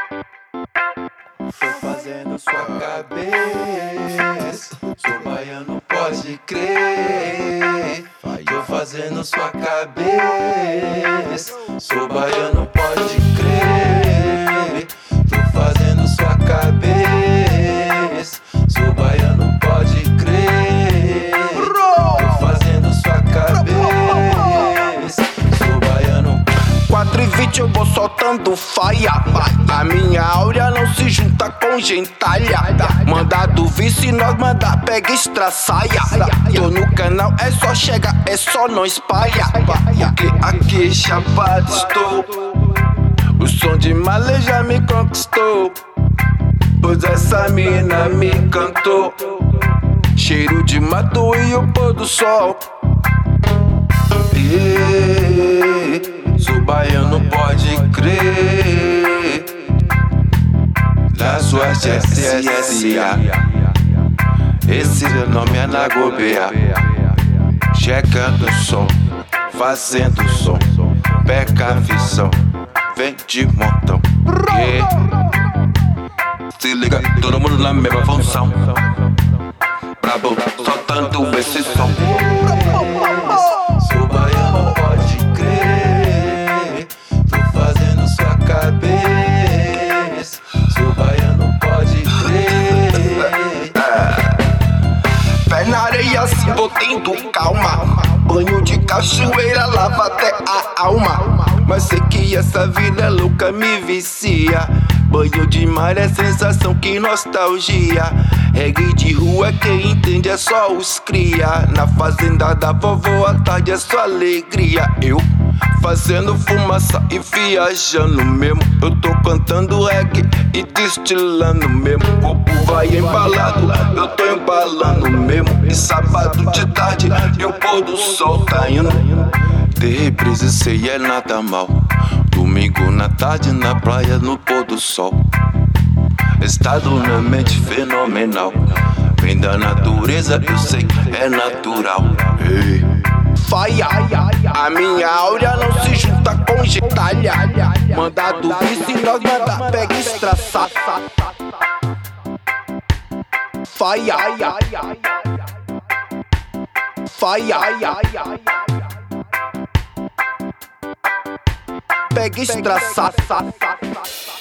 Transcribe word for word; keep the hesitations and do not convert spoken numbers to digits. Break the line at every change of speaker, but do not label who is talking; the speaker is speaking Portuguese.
Tô fazendo sua cabeça, sou baiano, pode crer. Tô fazendo sua cabeça, sou baiano, pode crer. Tô fazendo sua cabeça, sou baiano, pode crer. Tô fazendo sua cabeça, sou baiano.
Quatro e vinte eu vou soltando faia. A minha áurea não se junta com gentalha. Manda do vice, nós manda, pega extra saia. Tô no canal, é só chega, é só não espalha. Porque aqui chapado estou. O som de malê já me conquistou. Pois essa mina me encantou. Cheiro de mato e o pôr do sol.
Yeah, sou baiano, pode crer. Da sua S S A. Esse nome é na Gouveia. Checando o som, fazendo som. Pega a visão, vem de montão. Yeah. Se liga, todo mundo na mesma função. Brabo, soltando esse som. Sou baiano, pode crer. Tô fazendo sua cabeça. Sou baiano, pode crer.
Pé na areia, se vou tendo calma. Banho de cachoeira, lava até a alma. Mas sei que essa vida louca me vicia. Banho de mar é sensação, que nostalgia. Reggae de rua, quem entende é só os cria. Na fazenda da vovó, à tarde é só alegria. Eu fazendo fumaça e viajando mesmo. Eu tô cantando reggae e destilando mesmo. O corpo vai embalado, eu tô embalando mesmo. E sábado de tarde e o pôr do sol tá indo.
De reprise, sei é nada mal. Domingo na tarde na praia no pôr do sol. Estado na mente fenomenal. Vem da natureza, eu sei, é natural. Hey.
Faia, a minha áurea não se junta com gentalha. Manda do vice, nós manda, pega extra sa. Faia, faia, pega extra sa.